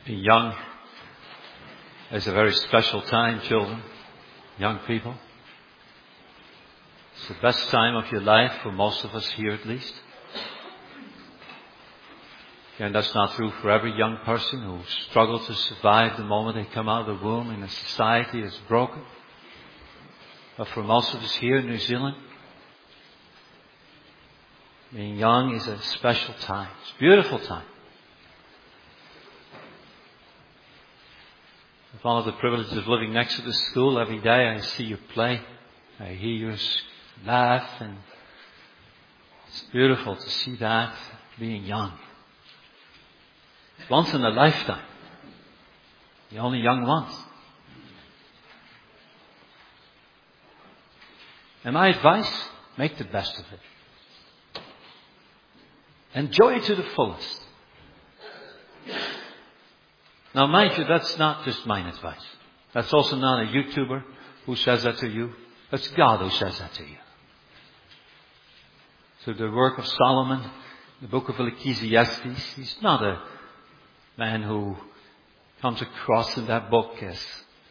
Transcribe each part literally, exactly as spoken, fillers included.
Being young is a very special time, children, young people. It's the best time of your life for most of us here at least. And that's not true for every young person who struggles to survive the moment they come out of the womb in a society that's broken. But for most of us here in New Zealand, being young is a special time. It's a beautiful time. It's one of the privileges of living next to the school. Every day I see you play. I hear you laugh. And it's beautiful to see that, being young. It's once in a lifetime. You're only young once. And my advice, make the best of it. Enjoy it to the fullest. Now mind you, that's not just my advice. That's also not a YouTuber who says that to you. That's God who says that to you. So the work of Solomon, the book of Ecclesiastes, he's not a man who comes across in that book as,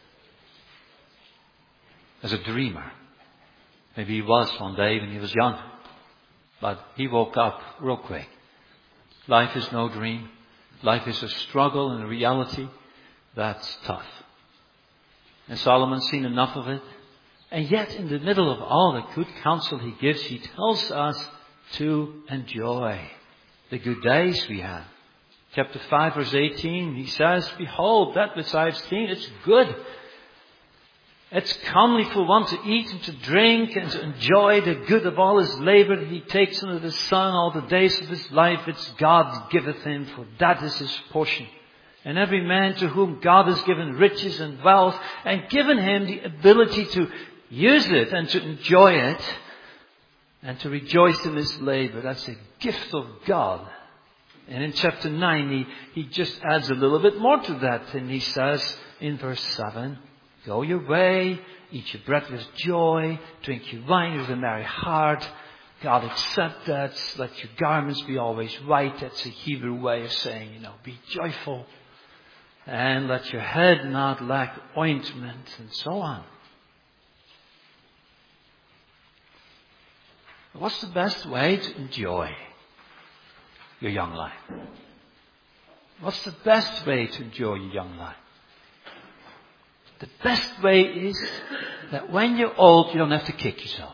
as a dreamer. Maybe he was one day when he was young. But he woke up real quick. Life is no dream. Life is a struggle and a reality that's tough. And Solomon's seen enough of it. And yet in the middle of all the good counsel he gives, he tells us to enjoy the good days we have. Chapter five verse eighteen, he says, "Behold, that which I have seen, it's good. It's comely for one to eat and to drink and to enjoy the good of all his labor that he takes under the sun all the days of his life. It's God giveth him, for that is his portion. And every man to whom God has given riches and wealth and given him the ability to use it and to enjoy it and to rejoice in his labor. That's a gift of God." And in chapter nine, he, he just adds a little bit more to that. And he says in verse seven, "Go your way, eat your bread with joy, drink your wine with a merry heart. God accept that. Let your garments be always white." That's a Hebrew way of saying, you know, be joyful. "And let your head not lack ointment," and so on. What's the best way to enjoy your young life? What's the best way to enjoy your young life? The best way is that when you're old, you don't have to kick yourself.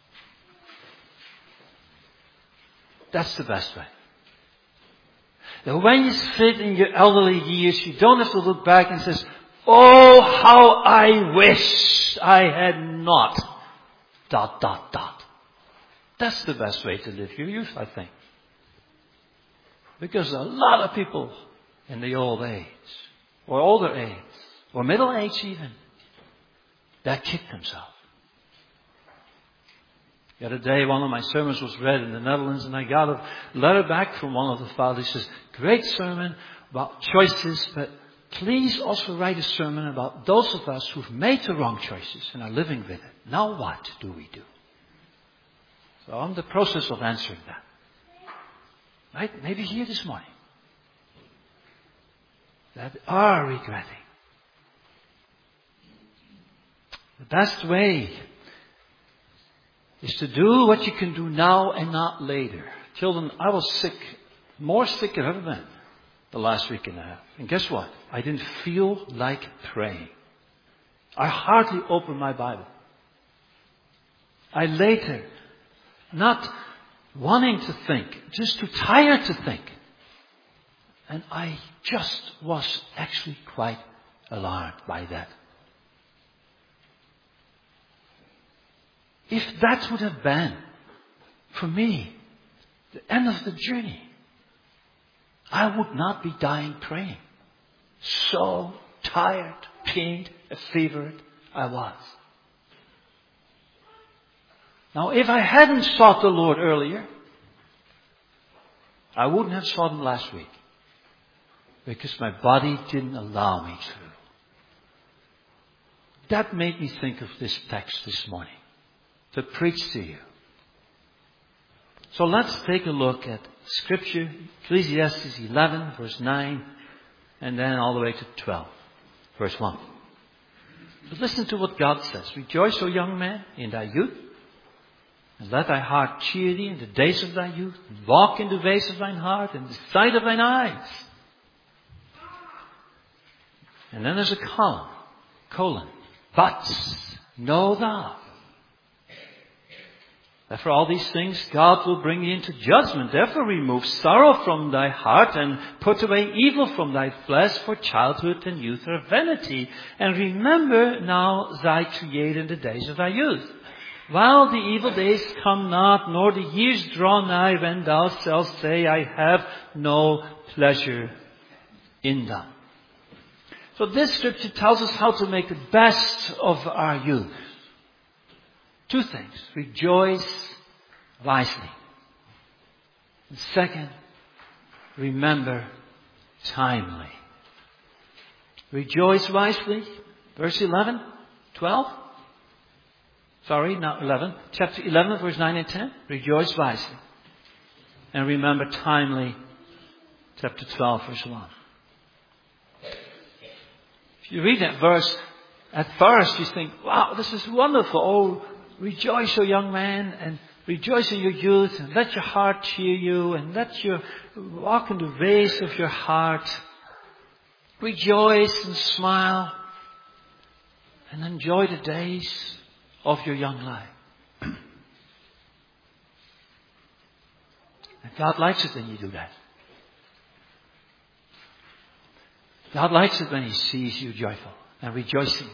That's the best way. That when you sit in your elderly years, you don't have to look back and say, "Oh, how I wish I had not dot, dot, dot." That's the best way to live your youth, I think. Because a lot of people in the old age, or older age, or middle age even, that kick themselves. The other day, one of my sermons was read in the Netherlands, and I got a letter back from one of the fathers. He says, "Great sermon about choices, but please also write a sermon about those of us who've made the wrong choices and are living with it. Now what do we do?" So I'm in the process of answering that. Right? Maybe here this morning. That are regretting. The best way is to do what you can do now and not later. Children, I was sick, more sick than I've ever been the last week and a half. And guess what? I didn't feel like praying. I hardly opened my Bible. I laid there, not wanting to think, just too tired to think. And I just was actually quite alarmed by that. If that would have been, for me, the end of the journey, I would not be dying praying. So tired, pained, fevered I was. Now, if I hadn't sought the Lord earlier, I wouldn't have sought Him last week. Because my body didn't allow me to. That made me think of this text this morning, to preach to you. So let's take a look at Scripture, Ecclesiastes eleven, verse nine. and then all the way to twelve, verse one. But listen to what God says. Rejoice, O young man, in thy youth, and let thy heart cheer thee in the days of thy youth, and walk in the ways of thine heart, and the sight of thine eyes. And then there's a column, colon. But know thou that for all these things God will bring thee into judgment. Therefore remove sorrow from thy heart, and put away evil from thy flesh, for childhood and youth are vanity. And remember now thy Creator in the days of thy youth, while the evil days come not, nor the years draw nigh, when thou shalt say, I have no pleasure in them. So this scripture tells us how to make the best of our youth. Two things. Rejoice wisely. And second, remember timely. Rejoice wisely. Verse eleven, twelve. Sorry, not eleven. Chapter eleven, verse nine and ten. Rejoice wisely. And remember timely. Chapter twelve, verse one. If you read that verse, at first you think, wow, this is wonderful. Oh, rejoice, O young man, and rejoice in your youth, and let your heart cheer you, and let you walk in the ways of your heart. Rejoice and smile, and enjoy the days of your young life. And God likes it when you do that. God likes it when He sees you joyful and rejoicing.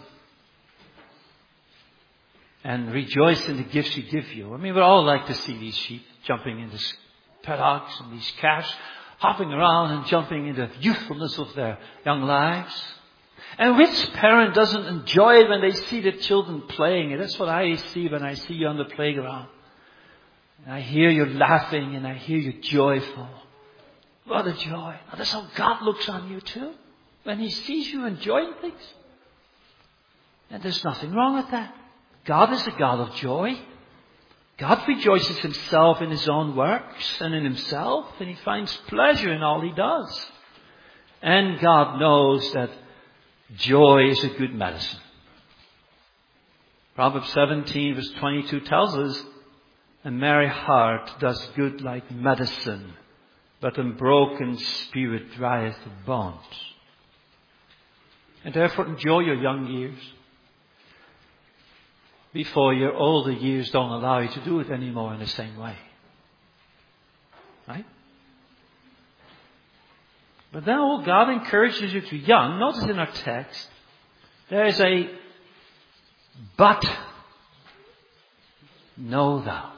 And rejoice in the gifts He gives you. I mean, we all like to see these sheep jumping in the paddocks and these calves hopping around and jumping in the youthfulness of their young lives. And which parent doesn't enjoy it when they see the children playing? And that's what I see when I see you on the playground. And I hear you laughing and I hear you joyful. What a joy. Now, that's how God looks on you too. When He sees you enjoying things. And there's nothing wrong with that. God is a God of joy. God rejoices Himself in His own works and in Himself. And He finds pleasure in all He does. And God knows that joy is a good medicine. Proverbs seventeen verse twenty-two tells us, a merry heart does good like medicine, but a broken spirit drieth the bones. And therefore enjoy your young years before your older years don't allow you to do it anymore in the same way. Right? But now God encourages you to young. Notice in our text, there is a but know thou.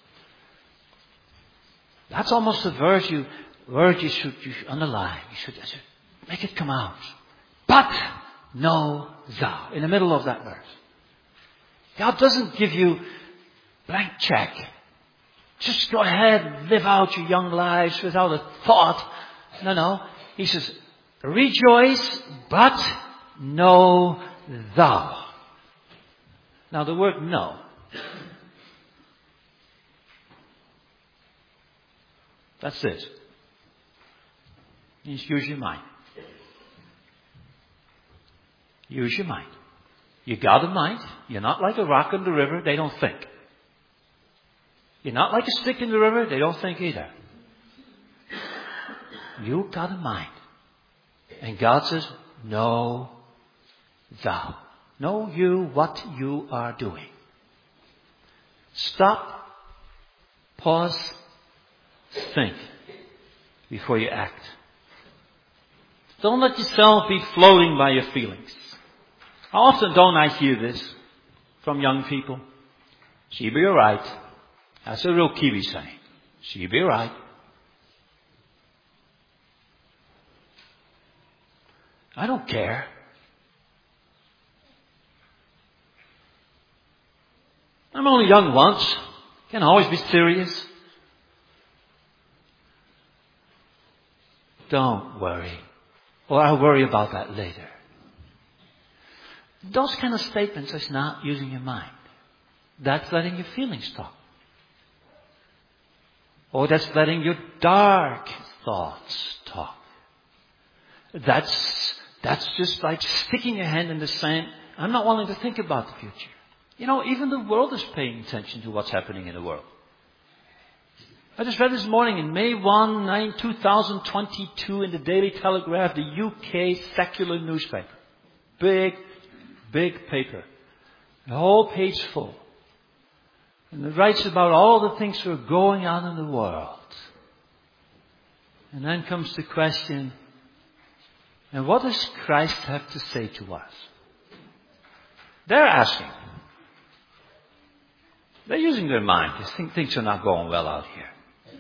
That's almost a word you, word you should, you should underline. You should, you should make it come out. But know thou. In the middle of that verse. God doesn't give you blank check. Just go ahead and live out your young lives without a thought. No, no. He says, rejoice, but know thou. Now the word know. That's it. Means use your mind. Use your mind. You got a mind. You're not like a rock in the river. They don't think. You're not like a stick in the river. They don't think either. You got a mind. And God says, know thou. Know you what you are doing. Stop. Pause. Think. Before you act. Don't let yourself be floating by your feelings. How often don't I hear this from young people? She be alright. That's a real Kiwi saying. She be alright. I don't care. I'm only young once. Can always be serious. Don't worry. Or I'll worry about that later. Those kind of statements is not using your mind. That's letting your feelings talk. Or that's letting your dark thoughts talk. That's, that's just like sticking a hand in the sand. I'm not willing to think about the future. You know, even the world is paying attention to what's happening in the world. I just read this morning in May first, two thousand twenty-two in the Daily Telegraph, the U K secular newspaper. Big, big paper. The whole page full. And it writes about all the things that are going on in the world. And then comes the question, and what does Christ have to say to us? They're asking. They're using their mind. They think things are not going well out here.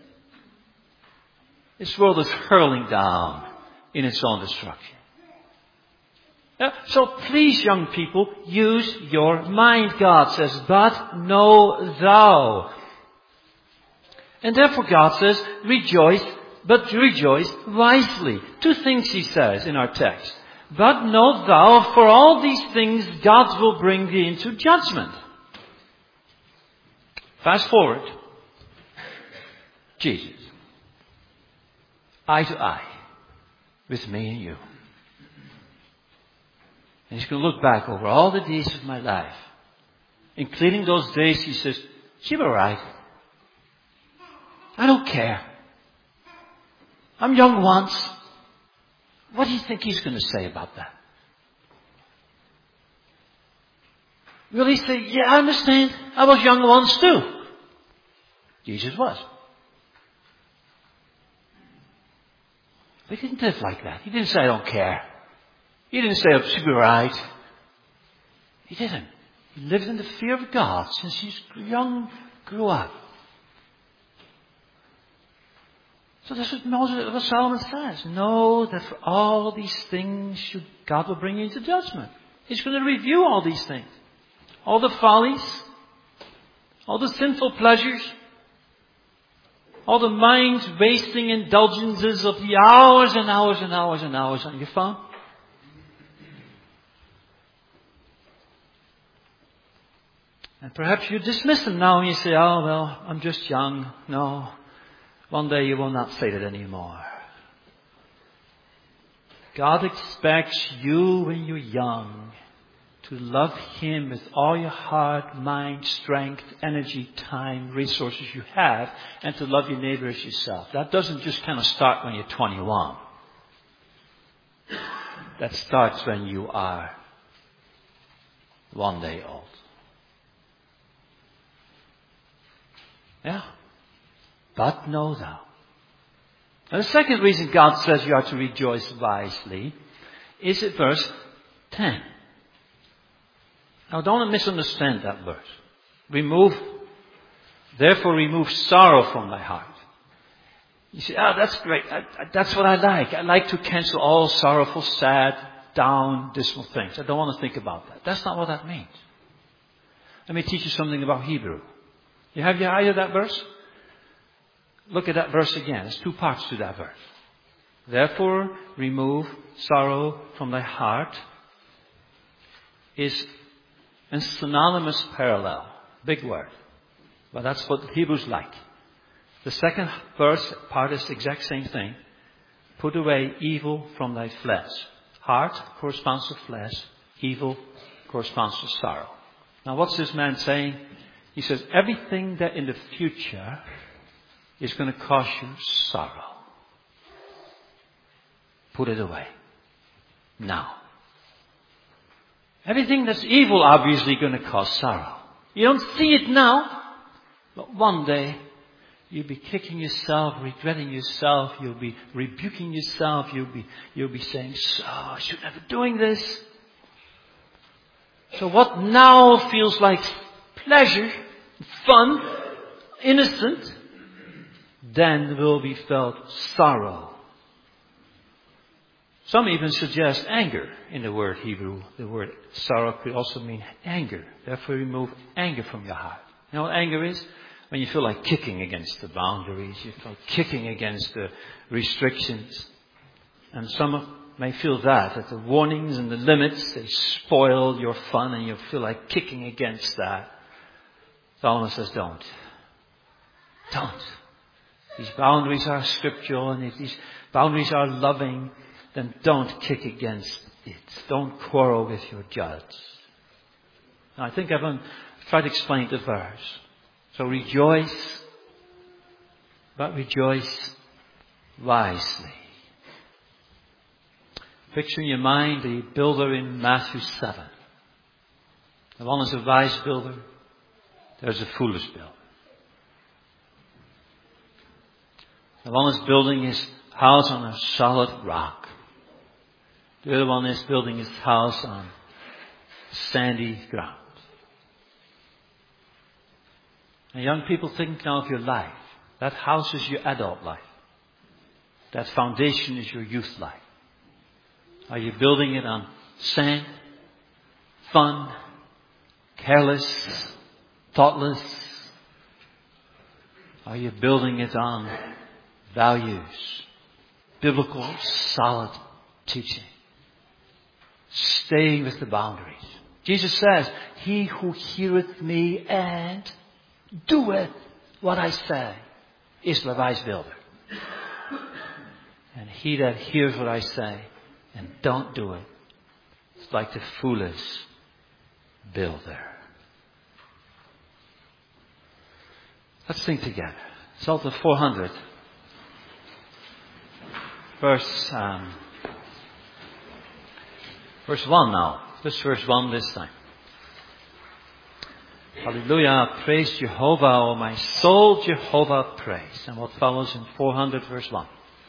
This world is hurling down in its own destruction. Yeah, so please, young people, use your mind, God says, but know thou. And therefore God says, rejoice, but rejoice wisely. Two things he says in our text. But know thou, for all these things God will bring thee into judgment. Fast forward. Jesus. Eye to eye. With me and you. And he's going to look back over all the days of my life. Including those days he says, she was right. I don't care. I'm young once. What do you think he's going to say about that? Will he say, yeah, I understand. I was young once too. Jesus was. But he didn't live like that. He didn't say, I don't care. He didn't say, I should be right. He didn't. He lived in the fear of God since he's young, grew up. So that's what Moses, what Solomon says. Know that for all these things should, God will bring you into judgment. He's going to review all these things. All the follies. All the sinful pleasures. All the mind-wasting indulgences of the hours and hours and hours and hours on your phone. And perhaps you dismiss them now and you say, oh, well, I'm just young. No. One day you will not say that anymore. God expects you when you're young to love Him with all your heart, mind, strength, energy, time, resources you have, and to love your neighbor as yourself. That doesn't just kind of start when you're twenty-one. That starts when you are one day old. Yeah. But know thou. And the second reason God says you are to rejoice wisely is at verse ten. Now don't misunderstand that verse. Remove, therefore remove sorrow from thy heart. You say, oh, that's great. I, I, that's what I like. I like to cancel all sorrowful, sad, down, dismal things. I don't want to think about that. That's not what that means. Let me teach you something about Hebrew. You have your eye to that verse? Look at that verse again. There's two parts to that verse. Therefore, remove sorrow from thy heart is a synonymous parallel. Big word. But that's what the Hebrews like. The second verse part is the exact same thing. Put away evil from thy flesh. Heart corresponds to flesh. Evil corresponds to sorrow. Now what's this man saying? He says, everything that in the future is going to cause you sorrow, put it away. Now. Everything that's evil obviously going to cause sorrow. You don't see it now, but one day you'll be kicking yourself, regretting yourself, you'll be rebuking yourself, you'll be you'll be saying, so I shouldn't have been doing this. So what now feels like pleasure, fun, innocent, then will be felt sorrow. Some even suggest anger in the word Hebrew. The word sorrow could also mean anger. Therefore remove anger from your heart. You know what anger is? When you feel like kicking against the boundaries, you feel like kicking against the restrictions. And some may feel that, that the warnings and the limits, they spoil your fun and you feel like kicking against that. Solomon says, don't. Don't. These boundaries are scriptural and these boundaries are loving. then don't kick against it. Don't quarrel with your judge. Now, I think I've tried to explain the verse. So rejoice, but rejoice wisely. Picture in your mind the builder in Matthew seven. The one is a wise builder. There's a foolish builder. The one is building his house on a solid rock. The other one is building his house on sandy ground. And young people, think now of your life. That house is your adult life. That foundation is your youth life. Are you building it on sand, fun, careless, thoughtless? Are you building it on values, biblical, solid teaching? Staying with the boundaries. Jesus says, he who heareth me and doeth what I say is the wise builder. And he that hears what I say and don't do it is like the foolish builder. Let's think together. Psalter four hundred. Verse, um, verse one now. Just verse one this time. Hallelujah. Praise Jehovah, O my soul, Jehovah praise. And what follows in four hundred verse one.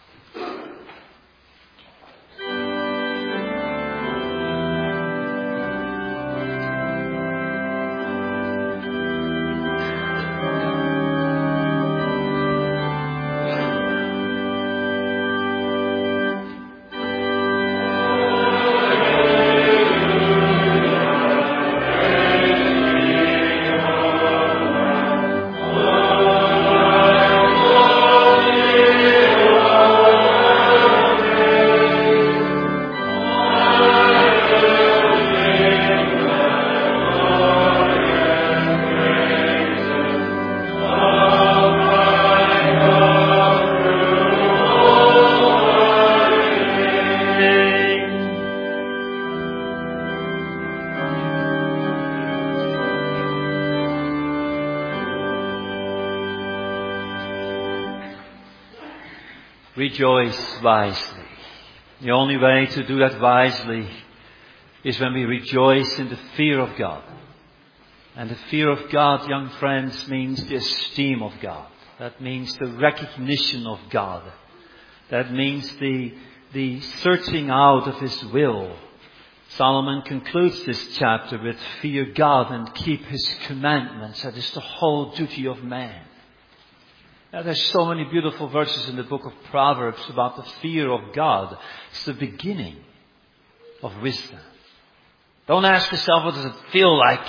Rejoice wisely. The only way to do that wisely is when we rejoice in the fear of God. And the fear of God, young friends, means the esteem of God. That means the recognition of God. That means the, the searching out of His will. Solomon concludes this chapter with fear God and keep His commandments. That is the whole duty of man. Now, there's so many beautiful verses in the book of Proverbs about the fear of God. It's the beginning of wisdom. Don't ask yourself, what does it feel like?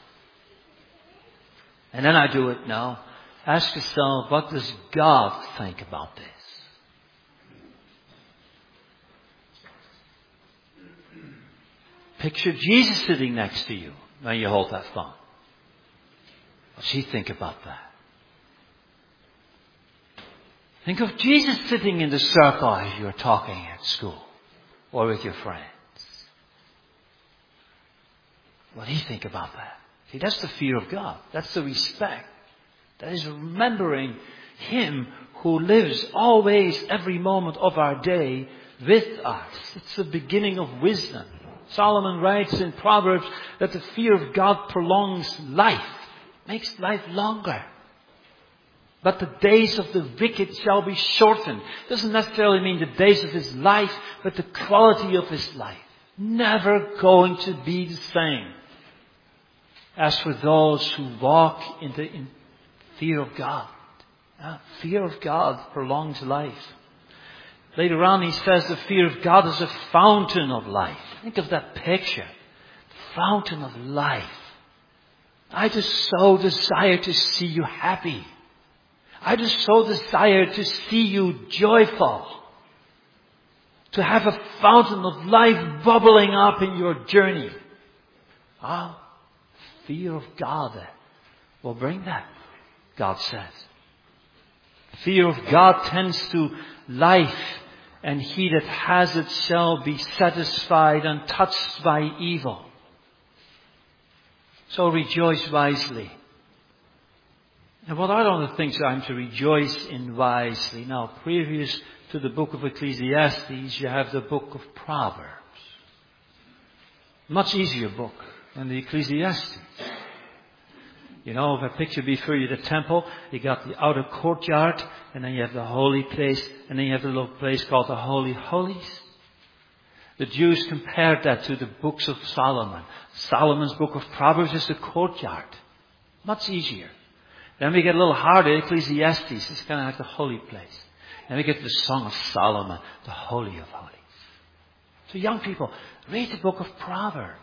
And then I do it. No. Ask yourself, what does God think about this? Picture Jesus sitting next to you when you hold that thought. What does He think about that? Think of Jesus sitting in the circle as you're talking at school or with your friends. What do you think about that? See, that's the fear of God. That's the respect. That is remembering Him who lives always, every moment of our day with us. It's the beginning of wisdom. Solomon writes in Proverbs that the fear of God prolongs life, makes life longer. But the days of the wicked shall be shortened. Doesn't necessarily mean the days of his life, but the quality of his life. Never going to be the same as for those who walk in the in fear of God. Uh, fear of God prolongs life. Later on he says the fear of God is a fountain of life. Think of that picture. The fountain of life. I just so desire to see you happy. I just so desire to see you joyful. To have a fountain of life bubbling up in your journey. Ah, fear of God will bring that, God says. Fear of God tends to life and he that has it shall be satisfied, untouched by evil. So rejoice wisely. And what are all the things I'm to rejoice in wisely? Now, previous to the book of Ecclesiastes, you have the book of Proverbs. Much easier book than the Ecclesiastes. You know, if I picture before you the temple, you got the outer courtyard, and then you have the holy place, and then you have the little place called the Holy Holies. The Jews compared that to the books of Solomon. Solomon's book of Proverbs is the courtyard. Much easier. Then we get a little harder, Ecclesiastes. It's kind of like the holy place. Then we get the Song of Solomon, the Holy of Holies. So young people, read the book of Proverbs.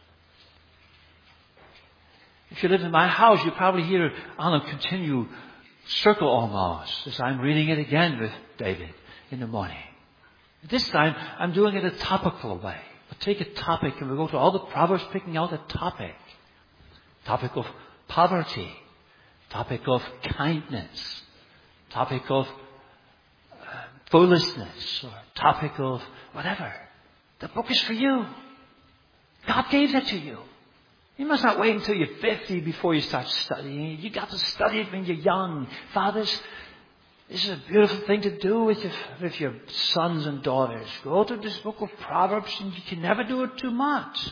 If you live in my house, you probably hear it on a continual circle almost, as I'm reading it again with David in the morning. This time, I'm doing it a topical way. We'll take a topic and we'll go to all the Proverbs picking out a topic. Topic of poverty. Topic of kindness. Topic of uh, foolishness. Or topic of whatever. The book is for you. God gave that to you. You must not wait until you're fifty before you start studying. You got to study it when you're young. Fathers, this is a beautiful thing to do with your, with your sons and daughters. Go to this book of Proverbs and you can never do it too much.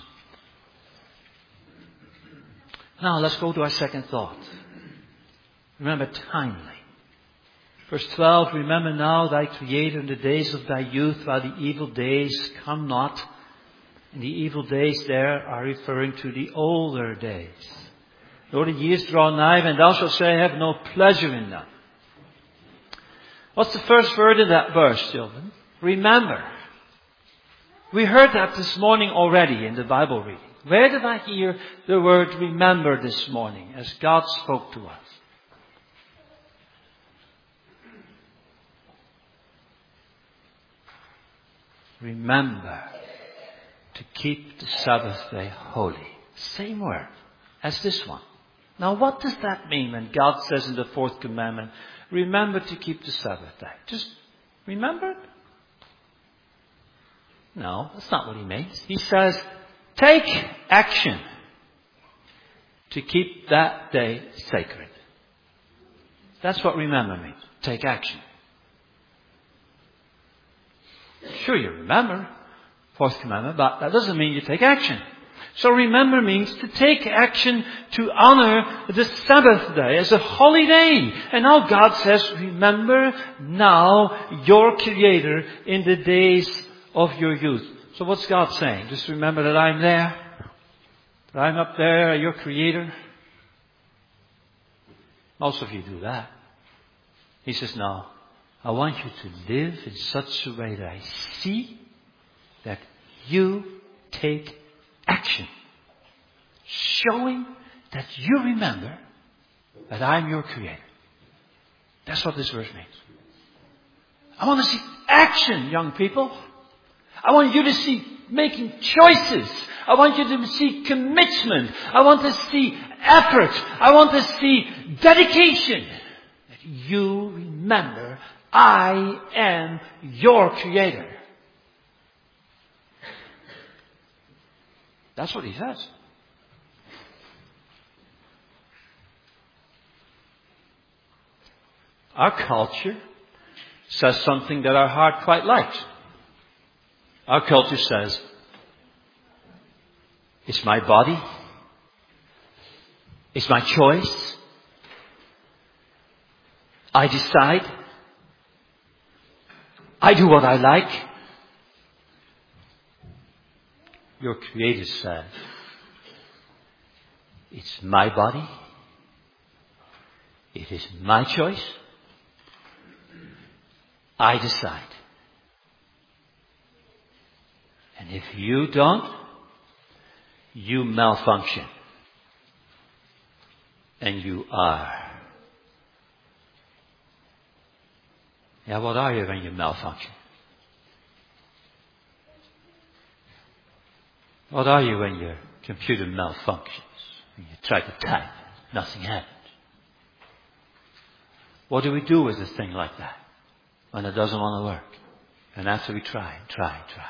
Now let's go to our second thought. Remember timely. Verse twelve, remember now thy Creator in the days of thy youth, while the evil days come not. And the evil days there are referring to the older days. Lord, the years draw nigh, and thou shalt say, I have no pleasure in them. What's the first word in that verse, children? Remember. We heard that this morning already in the Bible reading. Where did I hear the word remember this morning as God spoke to us? Remember to keep the Sabbath day holy. Same word as this one. Now what does that mean when God says in the fourth commandment, remember to keep the Sabbath day? Just remember it? No, that's not what he means. He says, take action to keep that day sacred. That's what remember means. Take action. Sure, you remember fourth commandment, but that doesn't mean you take action. So remember means to take action to honor the Sabbath day as a holy day. And now God says, remember now your Creator in the days of your youth. So what's God saying? Just remember that I'm there. That I'm up there, your Creator. Most of you do that. He says, no. I want you to live in such a way that I see that you take action. Showing that you remember that I'm your Creator. That's what this verse means. I want to see action, young people. I want you to see making choices. I want you to see commitment. I want to see effort. I want to see dedication. That you remember I am your Creator. That's what he says. Our culture says something that our heart quite likes. Our culture says, it's my body. It's my choice. I decide. I do what I like. Your Creator says, it's my body. It is my choice. I decide. And if you don't, you malfunction. And you are. Yeah, what are you when you malfunction? What are you when your computer malfunctions? When you try to type, nothing happens. What do we do with a thing like that when it doesn't want to work? And after we try, try, try.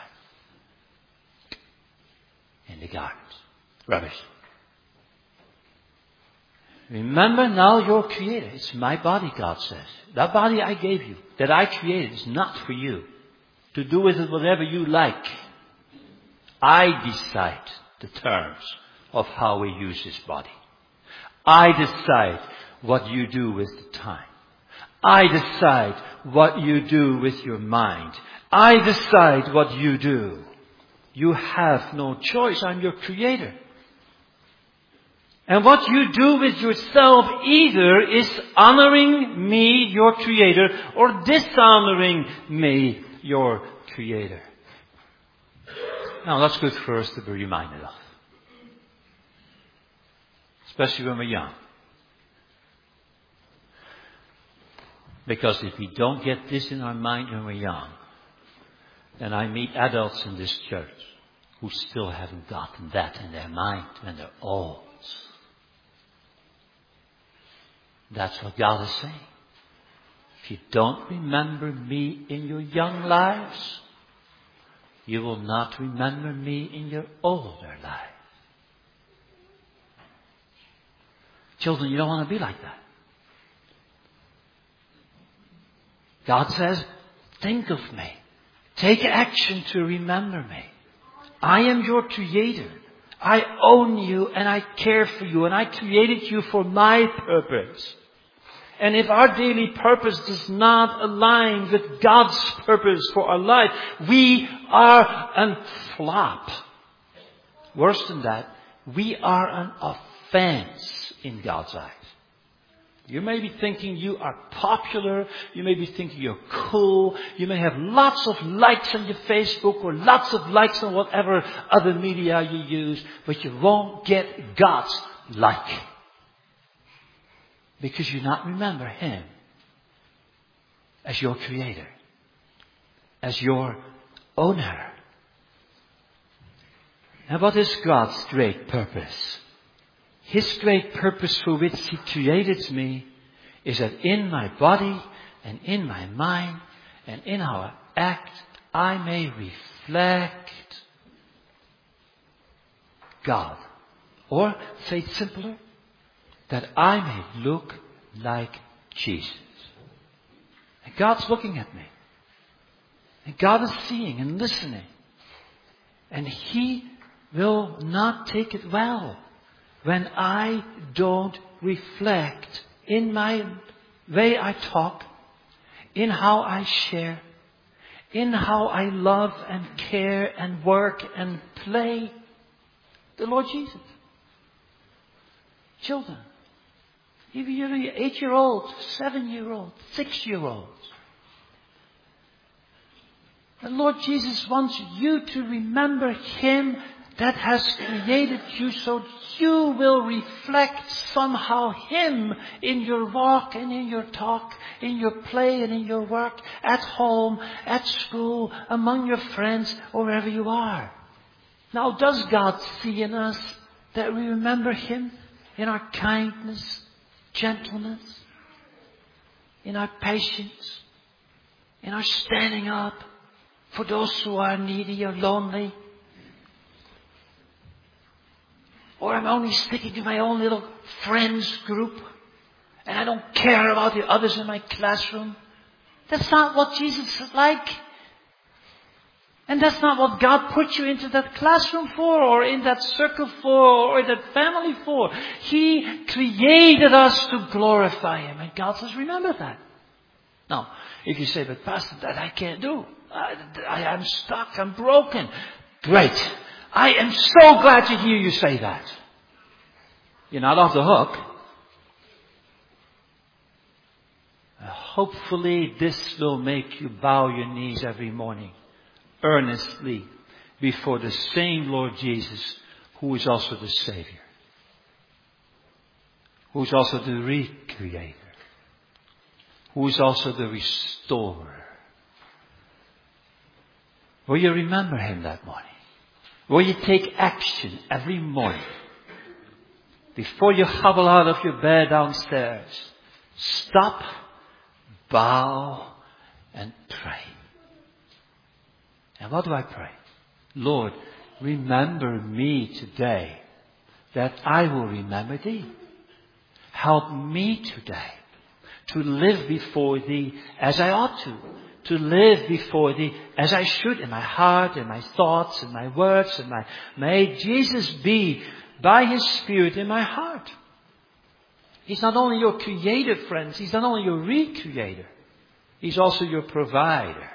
In the gardens. Rubbish. Remember now your Creator. It's my body, God says. That body I gave you, that I created, is not for you to do with it whatever you like. I decide the terms of how we use this body. I decide what you do with the time. I decide what you do with your mind. I decide what you do. You have no choice. I'm your Creator. And what you do with yourself either is honoring me, your Creator, or dishonoring me, your Creator. Now that's good for us to be reminded of. Especially when we're young. Because if we don't get this in our mind when we're young, then I meet adults in this church who still haven't gotten that in their mind when they're old. That's what God is saying. If you don't remember me in your young lives, you will not remember me in your older life. Children, you don't want to be like that. God says, think of me. Take action to remember me. I am your Creator. I own you and I care for you and I created you for my purpose. And if our daily purpose does not align with God's purpose for our life, we are a flop. Worse than that, we are an offense in God's eyes. You may be thinking you are popular. You may be thinking you're cool. You may have lots of likes on your Facebook or lots of likes on whatever other media you use. But you won't get God's like. Because you not remember Him as your Creator. As your owner. Now what is God's great purpose? His great purpose for which He created me is that in my body and in my mind and in how I act, I may reflect God. Or, say it simpler, that I may look like Jesus. And God's looking at me. And God is seeing and listening. And He will not take it well when I don't reflect in my way I talk, in how I share, in how I love and care and work and play the Lord Jesus. Children, even you're eight-year-olds, seven-year-olds, six-year-olds. The Lord Jesus wants you to remember Him that has created you so you will reflect somehow Him in your walk and in your talk, in your play and in your work, at home, at school, among your friends, or wherever you are. Now, does God see in us that we remember Him in our kindness, gentleness, in our patience, in our standing up for those who are needy or lonely? Or I'm only sticking to my own little friends group and I don't care about the others in my classroom? That's not what Jesus is like. And that's not what God put you into that classroom for, or in that circle for, or in that family for. He created us to glorify Him. And God says, remember that. Now, if you say, but Pastor, that I can't do. I, I, I'm stuck. I'm broken. Great. I am so glad to hear you say that. You're not off the hook. Uh, hopefully this will make you bow your knees every morning, earnestly, before the same Lord Jesus, who is also the Savior, who is also the Recreator, who is also the Restorer. Will you remember Him that morning? Will you take action every morning before you hobble out of your bed downstairs? Stop, bow, and pray. And what do I pray? Lord, remember me today that I will remember Thee. Help me today to live before Thee as I ought to. To live before Thee as I should in my heart, in my thoughts, in my words, in my... May Jesus be by His Spirit in my heart. He's not only your creator, friends. He's not only your recreator. He's also your provider.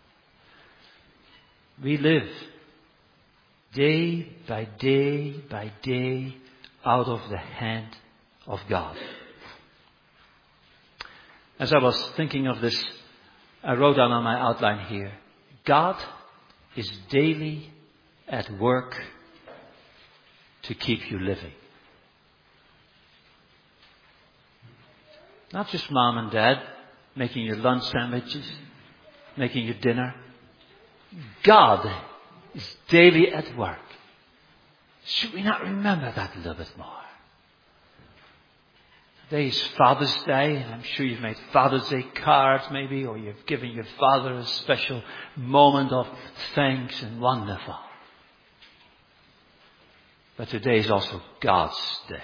We live day by day by day out of the hand of God. As I was thinking of this, I wrote down on my outline here, God is daily at work to keep you living. Not just mom and dad making your lunch sandwiches, making your dinner. God is daily at work. Should we not remember that a little bit more? Today is Father's Day, and I'm sure you've made Father's Day cards maybe, or you've given your father a special moment of thanks and wonderful. But today is also God's Day.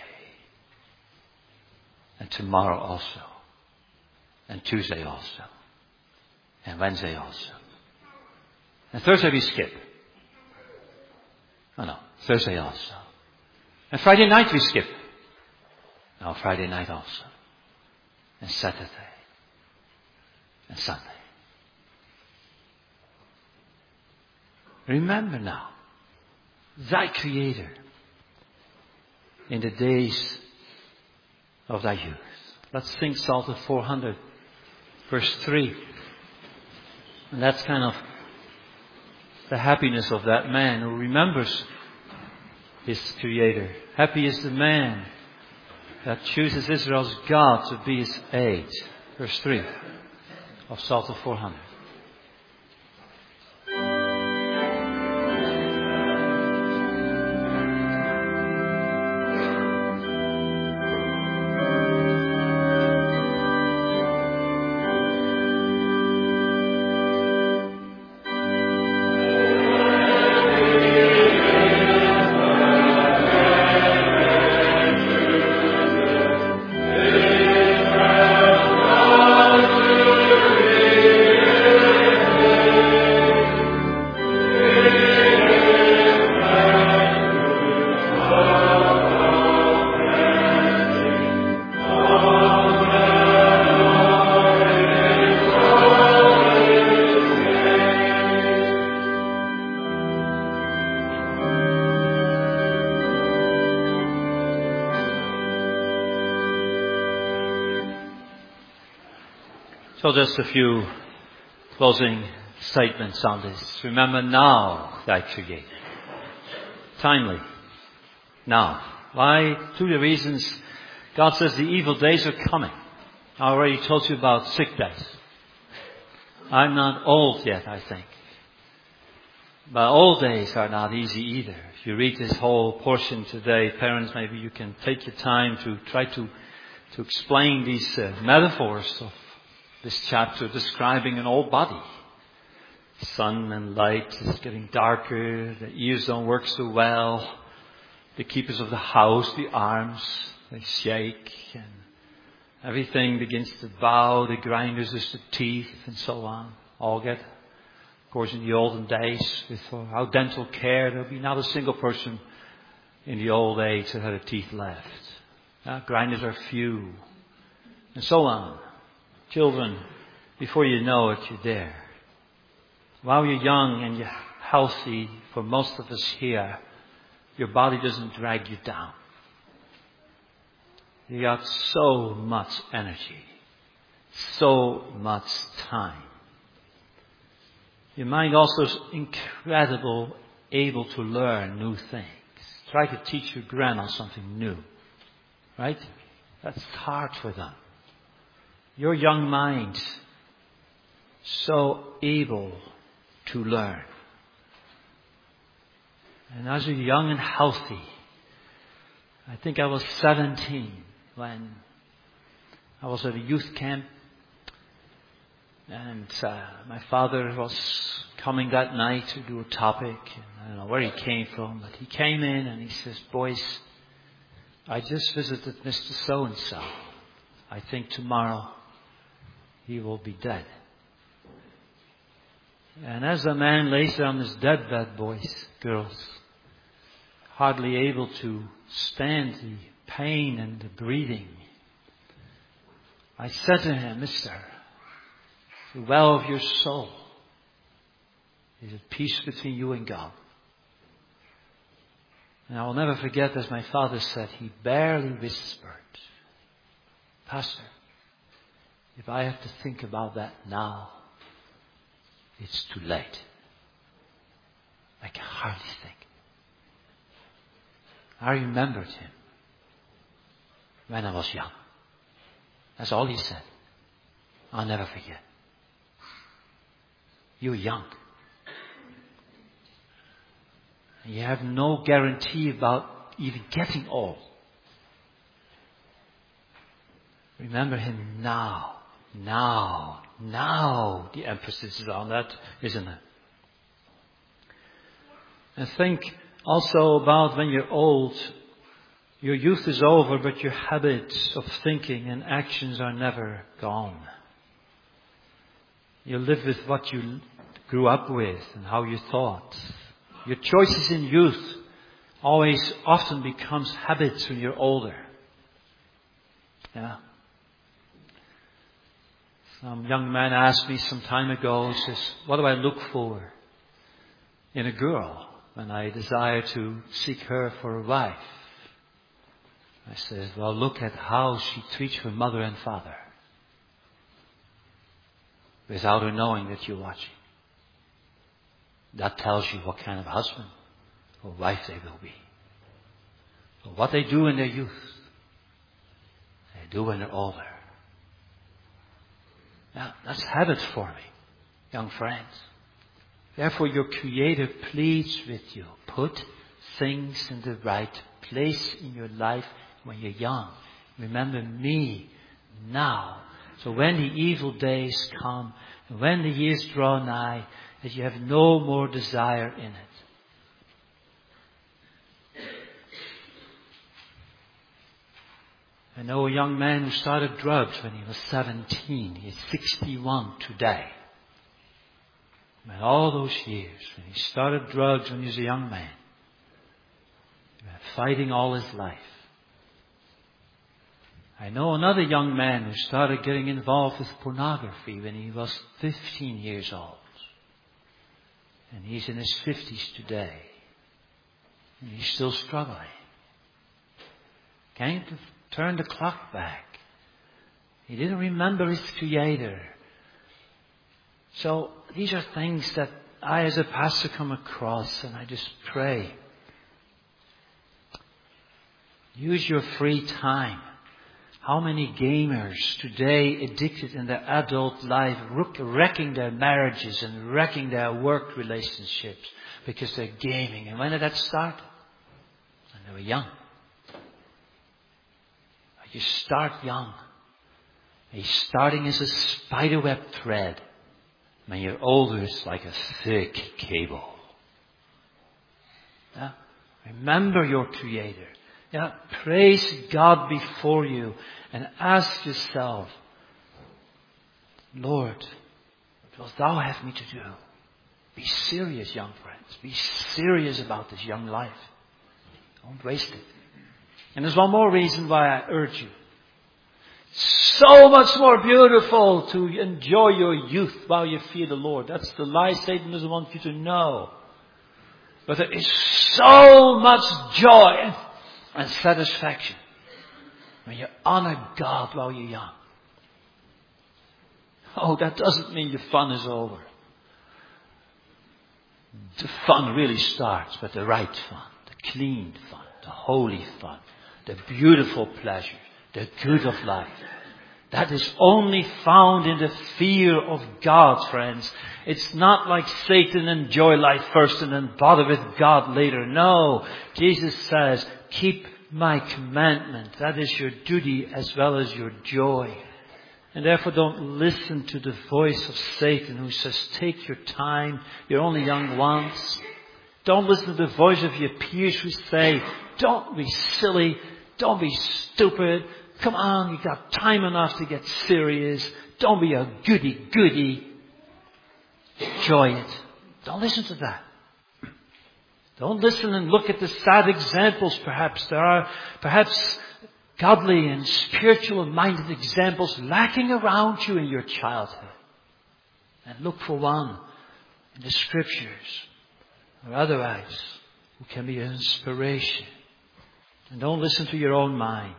And tomorrow also. And Tuesday also. And Wednesday also. And Thursday we skip. Oh no, Thursday also. And Friday night we skip. Now Friday night also. And Saturday. And Sunday. Remember now, Thy Creator in the days of Thy youth. Let's sing Psalm four hundred, verse three. And that's kind of the happiness of that man who remembers his Creator. Happy is the man that chooses Israel's God to be his aid. Verse three of Psalm four hundred. So just a few closing statements on this. Remember now Thy Creator. Timely. Now. Why? Two of the reasons God says the evil days are coming. I already told you about sick days. I'm not old yet, I think. But old days are not easy either. If you read this whole portion today, parents, maybe you can take your time to try to, to explain these uh, metaphors of this chapter describing an old body. Sun and light is getting darker. The ears don't work so well. The keepers of the house, the arms, they shake. And everything begins to bow. The grinders is the teeth and so on. All get, of course, in the olden days, with our dental care, there'll be not a single person in the old age that had a teeth left. Uh, grinders are few. And so on. Children, before you know it, you're there. While you're young and you're healthy, for most of us here, your body doesn't drag you down. You got so much energy, so much time. Your mind also is incredible, able to learn new things. Try to teach your grandma something new, right? That's hard for them. Your young mind, so able to learn. And as you're young and healthy, I think I was seventeen when I was at a youth camp. And uh, my father was coming that night to do a topic. And I don't know where he came from, but he came in and he says, boys, I just visited Mister So-and-so. I think tomorrow he will be dead. And as the man lays there on his deathbed, boys, girls, hardly able to stand the pain and the breathing, I said to him, Mister, the well of your soul is at peace between you and God. And I will never forget, as my father said, he barely whispered, Pastor, if I have to think about that now, it's too late. I can hardly think. I remembered him when I was young. That's all he said. I'll never forget. You're young. And you have no guarantee about even getting old. Remember him now. Now. Now. The emphasis is on that, isn't it? And think also about when you're old. Your youth is over, but your habits of thinking and actions are never gone. You live with what you grew up with and how you thought. Your choices in youth always often becomes habits when you're older. Yeah. Some young man asked me some time ago, he says, what do I look for in a girl when I desire to seek her for a wife? I said, well, look at how she treats her mother and father without her knowing that you're watching. That tells you what kind of husband or wife they will be. So what they do in their youth, they do when they're older. Now, that's habit forming, young friends. Therefore, your Creator pleads with you. Put things in the right place in your life when you're young. Remember me now. So when the evil days come, and when the years draw nigh, that you have no more desire in it. I know a young man who started drugs when he was seventeen. He's sixty-one today. And all those years, when he started drugs when he was a young man, he was fighting all his life. I know another young man who started getting involved with pornography when he was fifteen years old. And he's in his fifties today. And he's still struggling. Can't turn the clock back. He didn't remember his Creator. So these are things that I as a pastor come across, and I just pray. Use your free time. How many gamers today addicted in their adult life, wrecking their marriages and wrecking their work relationships because they're gaming. And when did that start? When they were young. You start young. You're starting as a spiderweb thread. When you're older, it's like a thick cable. Yeah? Remember your Creator. Yeah, praise God before you and ask yourself, Lord, what wilt thou have me to do? Be serious, young friends. Be serious about this young life. Don't waste it. And there's one more reason why I urge you. So much more beautiful to enjoy your youth while you fear the Lord. That's the lie Satan doesn't want you to know. But there is so much joy and satisfaction when you honor God while you're young. Oh, that doesn't mean your fun is over. The fun really starts with the right fun, the clean fun, the holy fun, the beautiful pleasure, the good of life. That is only found in the fear of God, friends. It's not like Satan enjoy life first and then bother with God later. No, Jesus says, keep my commandment. That is your duty as well as your joy. And therefore don't listen to the voice of Satan who says, take your time, you're only young once. Don't listen to the voice of your peers who say, don't be silly, don't be stupid. Come on, you've got time enough to get serious. Don't be a goody-goody. Enjoy it. Don't listen to that. Don't listen and look at the sad examples perhaps. There are perhaps godly and spiritual minded examples lacking around you in your childhood. And look for one in the Scriptures or otherwise who can be an inspiration. And don't listen to your own mind.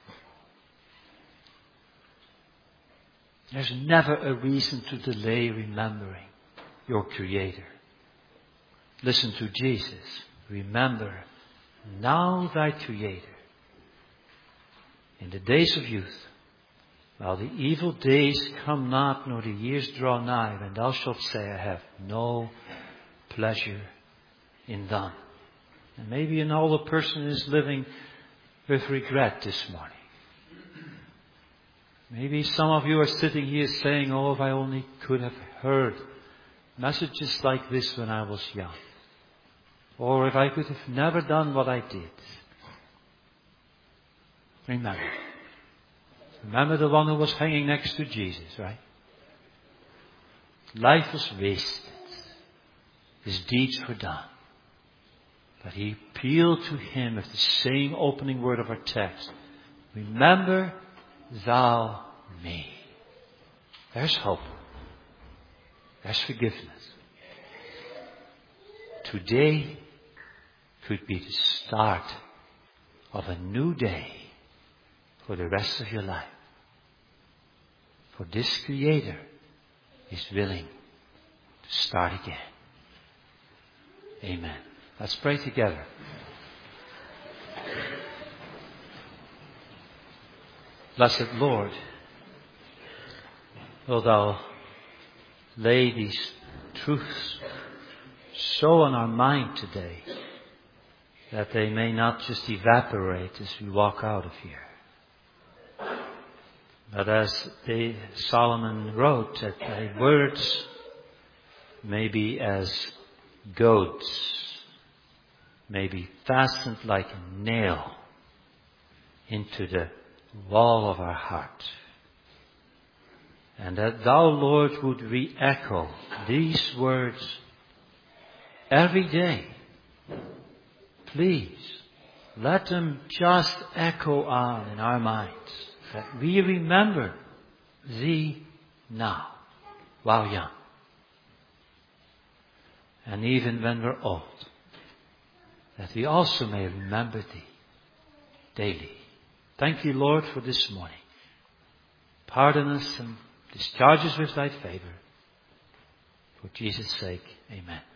There's never a reason to delay remembering your Creator. Listen to Jesus. Remember now thy Creator. In the days of youth, while the evil days come not, nor the years draw nigh, when thou shalt say, I have no pleasure in them. And maybe an older person is living with regret this morning. Maybe some of you are sitting here saying, oh, if I only could have heard messages like this when I was young. Or if I could have never done what I did. Remember. Remember the one who was hanging next to Jesus, right? Life was wasted. His deeds were done. But he appealed to him with the same opening word of our text. Remember thou me. There's hope. There's forgiveness. Today could be the start of a new day for the rest of your life. For this Creator is willing to start again. Amen. Let's pray together. Blessed Lord, wilt thou lay these truths so on our mind today that they may not just evaporate as we walk out of here. But as they, Solomon wrote, that thy words may be as goads, may be fastened like a nail into the wall of our heart. And that thou, Lord, would re-echo these words every day. Please, let them just echo on in our minds, that we remember thee now, while young. And even when we're old, that we also may remember thee daily. Thank you, Lord, for this morning. Pardon us and discharge us with thy favor. For Jesus' sake, amen.